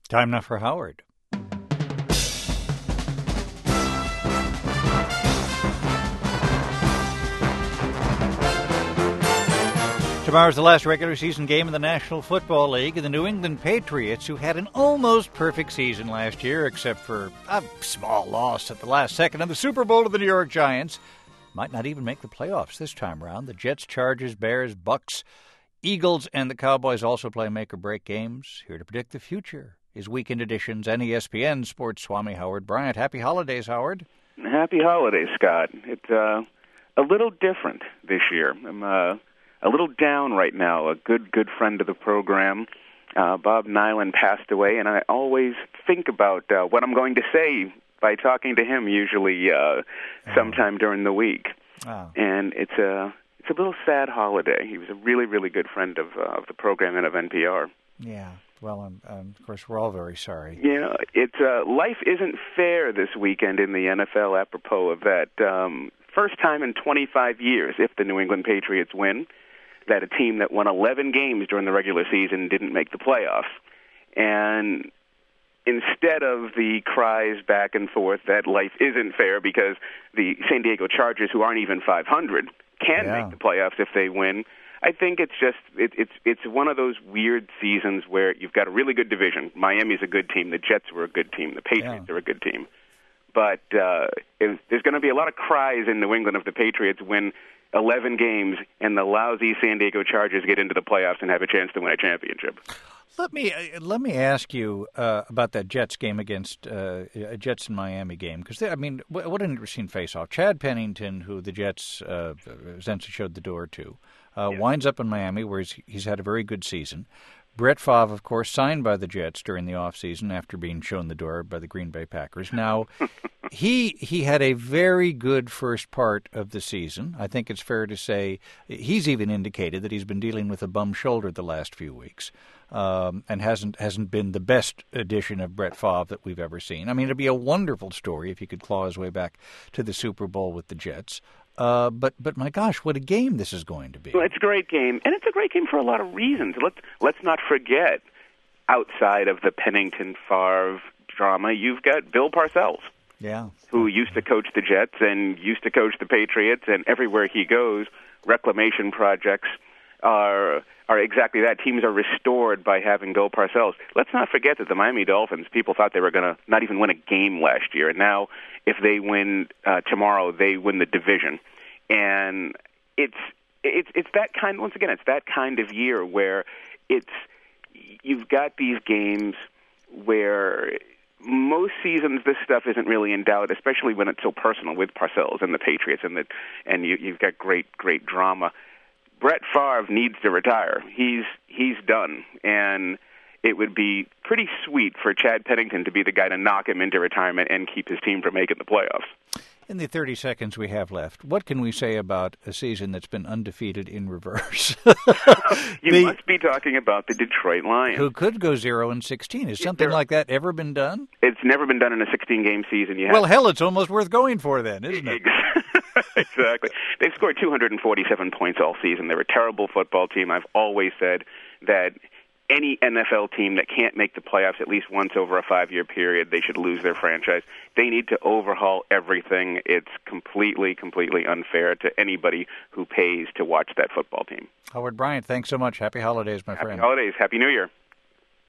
Time now for Howard. Tomorrow's the last regular season game in the National Football League, and the New England Patriots, who had an almost perfect season last year, except for a small loss at the last second in the Super Bowl to the New York Giants, might not even make the playoffs this time around. The Jets, Chargers, Bears, Bucks, Eagles, and the Cowboys also play make-or-break games. Here to predict the future is Weekend Edition's ESPN Sports Swami Howard Bryant. Happy holidays, Howard. Happy holidays, Scott. It's a little different this year. I'm a little down right now. A good friend of the program, Bob Nyland, passed away, and I always think about what I'm going to say by talking to him, usually sometime during the week. Oh. And it's a little sad holiday. He was a really, really good friend of the program and of NPR. Yeah. Well, of course, we're all very sorry. You know, it's life isn't fair this weekend in the NFL, apropos of that. First time in 25 years, if the New England Patriots win, that a team that won 11 games during the regular season didn't make the playoffs. And instead of the cries back and forth that life isn't fair because the San Diego Chargers, who aren't even 500, can make the playoffs if they win, I think it's just it's one of those weird seasons where you've got a really good division. Miami's a good team. The Jets were a good team. The Patriots are a good team. But there's going to be a lot of cries in New England if the Patriots win 11 games and the lousy San Diego Chargers get into the playoffs and have a chance to win a championship. Let me ask you about that Jets game against Jets and Miami game, because I mean, what an interesting face-off. Chad Pennington, who the Jets essentially showed the door to, winds up in Miami, where he's had a very good season. Brett Favre, of course, signed by the Jets during the offseason after being shown the door by the Green Bay Packers. Now, he had a very good first part of the season. I think it's fair to say he's even indicated that he's been dealing with a bum shoulder the last few weeks, and hasn't been the best edition of Brett Favre that we've ever seen. I mean, it'd be a wonderful story if he could claw his way back to the Super Bowl with the Jets. But my gosh, what a game this is going to be. Well, it's a great game, and it's a great game for a lot of reasons. Let's not forget, outside of the Pennington-Favre drama, you've got Bill Parcells, who used to coach the Jets and used to coach the Patriots, and everywhere he goes, reclamation projects are exactly that. Teams are restored by having Bill Parcells. Let's not forget that the Miami Dolphins, people thought they were going to not even win a game last year, and now if they win tomorrow, they win the division. And it's that kind. Once again, it's that kind of year where you've got these games where most seasons this stuff isn't really in doubt, especially when it's so personal with Parcells and the Patriots, and you've got great drama. Brett Favre needs to retire. He's done, and it would be pretty sweet for Chad Pennington to be the guy to knock him into retirement and keep his team from making the playoffs. In the 30 seconds we have left, what can we say about a season that's been undefeated in reverse? You must be talking about the Detroit Lions, who could go 0-16. Has something like that ever been done? It's never been done in a 16-game season yet. Well, hell, it's almost worth going for then, isn't it? Exactly. They've scored 247 points all season. They're a terrible football team. I've always said that any NFL team that can't make the playoffs at least once over a 5-year period, they should lose their franchise. They need to overhaul everything. It's completely unfair to anybody who pays to watch that football team. Howard Bryant, thanks so much. Happy holidays, my friend. Happy holidays. Happy New Year.